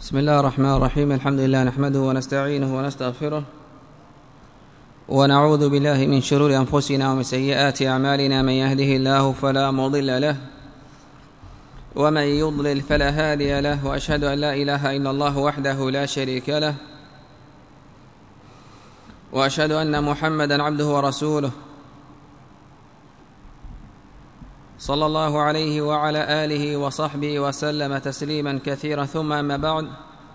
بسم الله الرحمن الرحيم. الحمد لله نحمده ونستعينه ونستغفره ونعوذ بالله من شرور أنفسنا ومن سيئات أعمالنا. من يهده الله فلا مضل له ومن يضلل فلا هادي له، وأشهد أن لا إله إلا الله وحده لا شريك له، وأشهد أن محمدا عبده ورسوله صلى الله عليه وعلى آله وصحبه وسلم تسليما كثيرا. ثم أما بعد،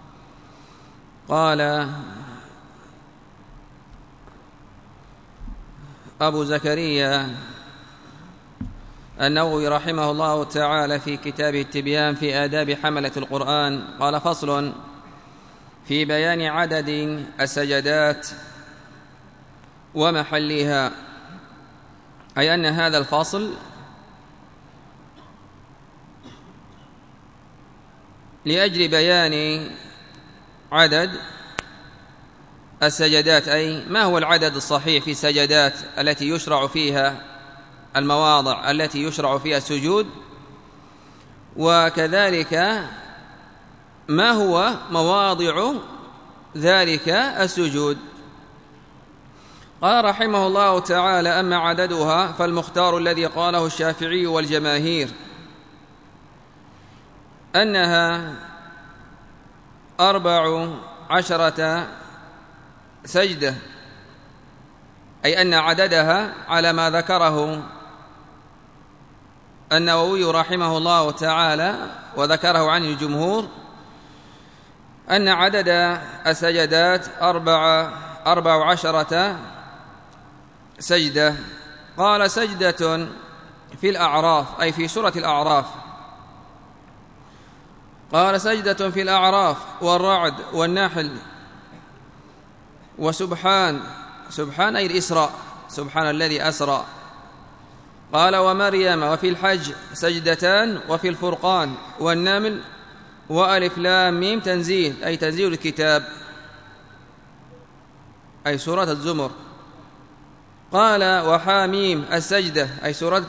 قال أبو زكريا النووي رحمه الله تعالى في كتابه التبيان في آداب حملة القرآن، قال: فصل في بيان عدد السجدات ومحلها. أي أن هذا الفصل لأجل بيان عدد السجدات، أي ما هو العدد الصحيح في السجدات التي يشرع فيها المواضع التي يشرع فيها السجود، وكذلك ما هو مواضع ذلك السجود. قال رحمه الله تعالى: أما عددها فالمختار الذي قاله الشافعي والجماهير أنها 14 سجدة، أي أن عددها على ما ذكره النووي رحمه الله تعالى وذكره عن الجمهور، أن عدد السجدات 14 سجدة. قال: سجدة في الأعراف، أي في سورة الأعراف. قال: سجدة في الأعراف والرعد والنحل وسبحان، سبحان أي الإسراء، سبحان الذي أسرى. قال: ومريم وفي الحج سجدتان، وفي الفرقان والنمل وألف لام ميم تنزيل، أي تنزيل الكتاب، أي سورة الزمر. قال: وحاميم السجدة، أي سورة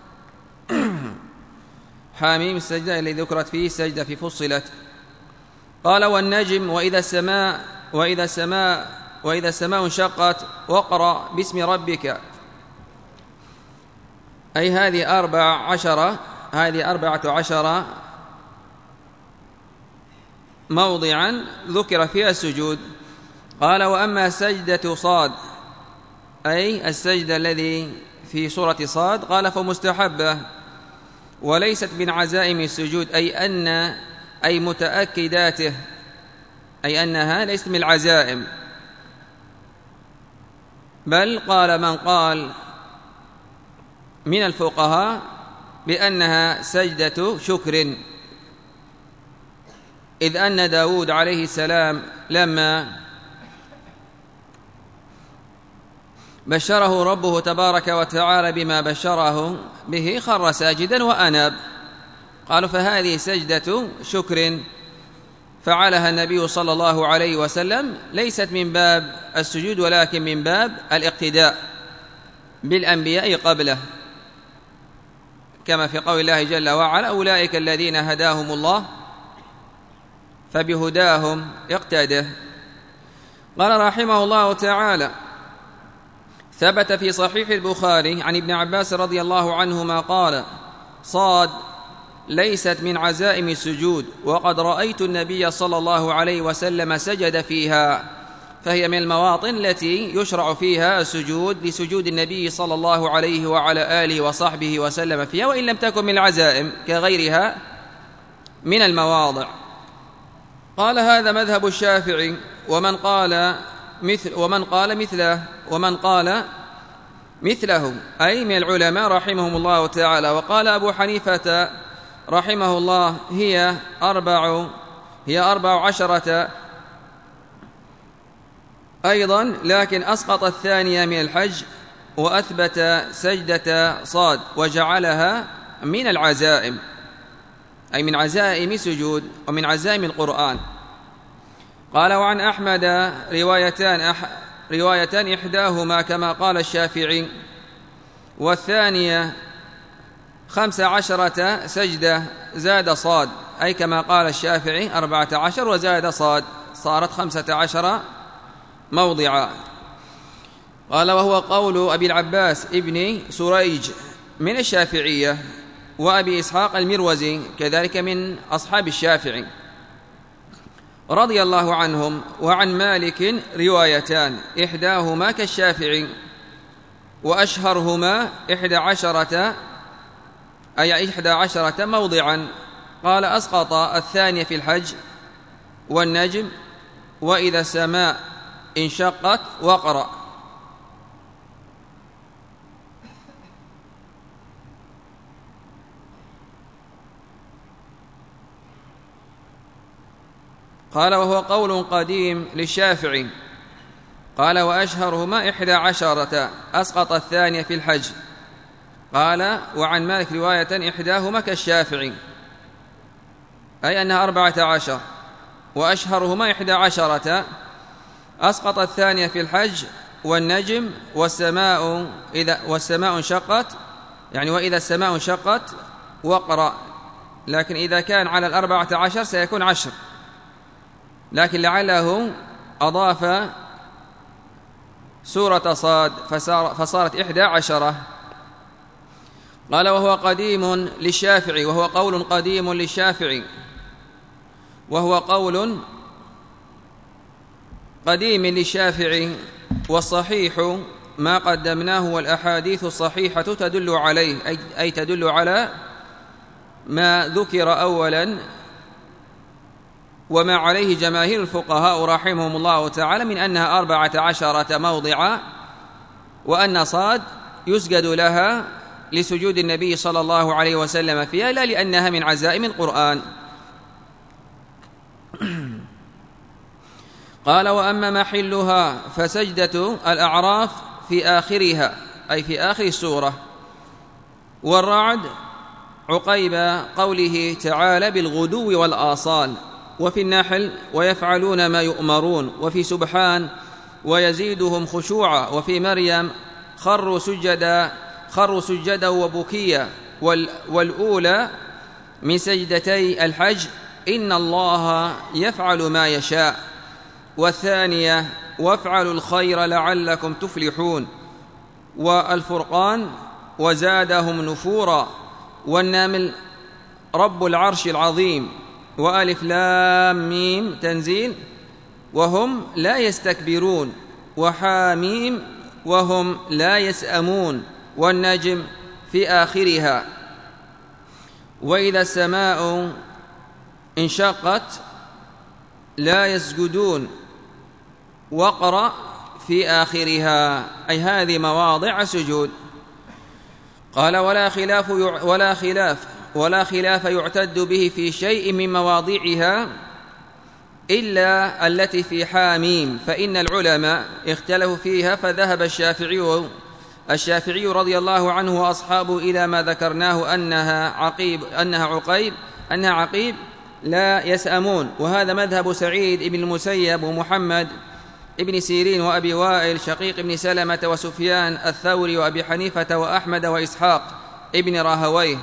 حاميم السجدة التي ذكرت فيه السجدة في فصلت. قال: والنجم وإذا السماء انشقت واقرأ باسم ربك، أي هذه 14 موضعا ذكر فيها السجود. قال: وأما سجدة صاد، أي السجدة الذي في سورة صاد، قال: فمستحبة وليست من عزائم السجود، أي متأكداته، أي أنها ليست من العزائم، بل قال من قال من الفقهاء بأنها سجدة شكر، إذ أن داود عليه السلام لما بشره ربه تبارك وتعالى بما بشره به خر ساجدا وأناب. قالوا: فهذه سجدة شكر فعلها النبي صلى الله عليه وسلم، ليست من باب السجود ولكن من باب الاقتداء بالأنبياء قبله، كما في قول الله جل وعلا: أولئك الذين هداهم الله فبهداهم اقتده. قال رحمه الله تعالى: ثبت في صحيح البخاري عن ابن عباس رضي الله عنهما قال: صاد ليست من عزائم السجود، وقد رأيت النبي صلى الله عليه وسلم سجد فيها، فهي من المواطن التي يشرع فيها السجود لسجود النبي صلى الله عليه وعلى آله وصحبه وسلم فيها، وإن لم تكن من العزائم كغيرها من المواضع. قال: هذا مذهب الشافعي، ومن قال مثله أي من العلماء رحمهم الله تعالى. وقال أبو حنيفة رحمه الله: هي 14 أيضا، لكن أسقط الثانية من الحج وأثبت سجدة صاد وجعلها من العزائم، أي من عزائم سجود ومن عزائم القرآن. قال: وعن أحمد روايتان إحداهما كما قال الشافعي، والثانية 15 سجدة زاد صاد، أي كما قال الشافعي 14 وزاد صاد، صارت 15 موضعا. قال وهو قول أبي العباس ابن سريج من الشافعية، وأبي إسحاق المروزي كذلك من أصحاب الشافعي رضي الله عنهم. وعن مالك روايتان إحداهما كالشافعي وأشهرهما 11 موضعا. قال أسقط الثانية في الحج والنجم وإذا السماء انشقت وقرأ. قال وهو قول قديم للشافعي. قال وأشهرهما 11 أسقط الثانية في الحج. قال وعن مالك رواية إحداهما كالشافعي أي أنها 14 وأشهرهما 11 أسقط الثانية في الحج والنجم والسماء انشقت، يعني وإذا السماء انشقت وقرأ، لكن إذا كان على 14 سيكون 10، لكن لعله أضاف سورة صاد فصارت 11. قال وهو قديم للشافعي، وهو قول قديم للشافعي، وهو قول قديم للشافعي. والصحيح ما قدمناه والأحاديث الصحيحة تدل عليه، أي تدل على ما ذكر أولا وما عليه جماهير الفقهاء رحمهم الله تعالى من أنها 14 موضعا، وأن صاد يسجد لها لسجود النبي صلى الله عليه وسلم فيها، لا لأنها من عزائم القرآن. قال وأما محلها فسجدة الأعراف في آخرها، أي في آخر السورة، والرعد عقيب قوله تعالى بالغدو والآصال، وفي النحل ويفعلون ما يؤمرون، وفي سبحان ويزيدهم خشوعا، وفي مريم خروا سجدا وبكيا، والأولى من سجدتي الحج إن الله يفعل ما يشاء، والثانية وافعلوا الخير لعلكم تفلحون، والفرقان وزادهم نفورا، والنمل رب العرش العظيم، وألف لام ميم تنزيل وهم لا يستكبرون، وحاميم وهم لا يسأمون، والنجم في آخرها، وإذا السماء انشقت لا يسجدون، واقرأ في آخرها، أي هذه مواضع سجود. قال ولا خلاف يعتد به في شيء من مواضعها إلا التي في حاميم، فإن العلماء اختلفوا فيها، فذهب الشافعي رضي الله عنه وأصحابه إلى ما ذكرناه أنها عقيب لا يسأمون، وهذا مذهب سعيد بن المسيب ومحمد ابن سيرين وأبي وائل شقيق بن سلمة وسفيان الثوري وأبي حنيفة وأحمد وإسحاق ابن راهويه.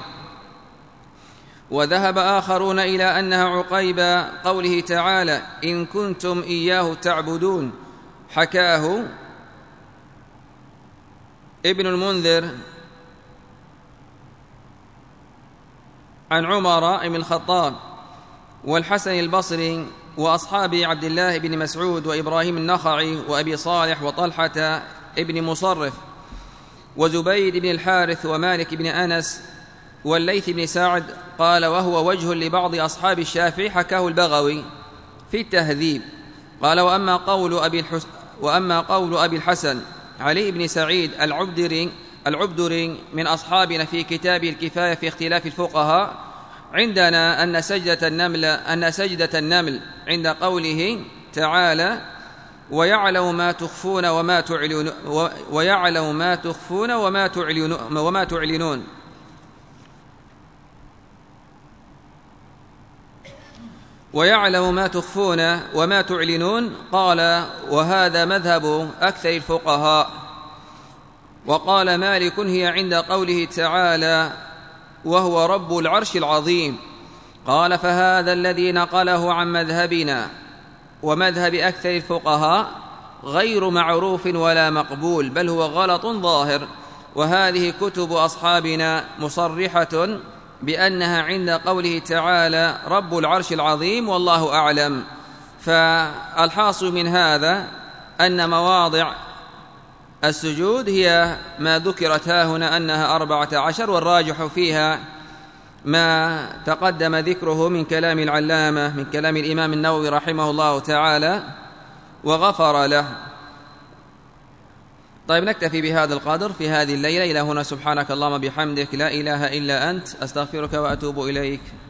وذهب آخرون إلى أنها عقيب قوله تعالى إن كنتم إياه تعبدون، حكاه ابن المنذر عن عمر بن الخطاب والحسن البصري وأصحاب عبد الله بن مسعود وإبراهيم النخعي وأبي صالح وطلحة ابن مصرف وزبيد بن الحارث ومالك بن أنس والليث بن سعد. قال وهو وجه لبعض أصحاب الشافعي، حكاه البغوي في التهذيب. قال وأما قول أبي الحسن علي بن سعيد العبدري من أصحابنا في كتابه الكفاية في اختلاف الفقهاء عندنا أن سجدة النمل عند قوله تعالى ويعلم ما تخفون وما تعلنون. قال وهذا مذهب أكثر الفقهاء. وقال مالك هي عند قوله تعالى وهو رب العرش العظيم. قال: فهذا الذي نقله عن مذهبنا ومذهب أكثر الفقهاء غير معروف ولا مقبول، بل هو غلط ظاهر، وهذه كتب أصحابنا مصرحة بأنها عند قوله تعالى رب العرش العظيم والله أعلم. فالحاصل من هذا أن مواضع السجود هي ما ذكرت هنا أنها 14، والراجح فيها ما تقدم ذكره من كلام العلامة من كلام الإمام النووي رحمه الله تعالى وغفر له. طيب، نكتفي بهذا القدر في هذه الليلة. إلى هنا، سبحانك اللهم بحمدك، لا إله إلا أنت، أستغفرك وأتوب إليك.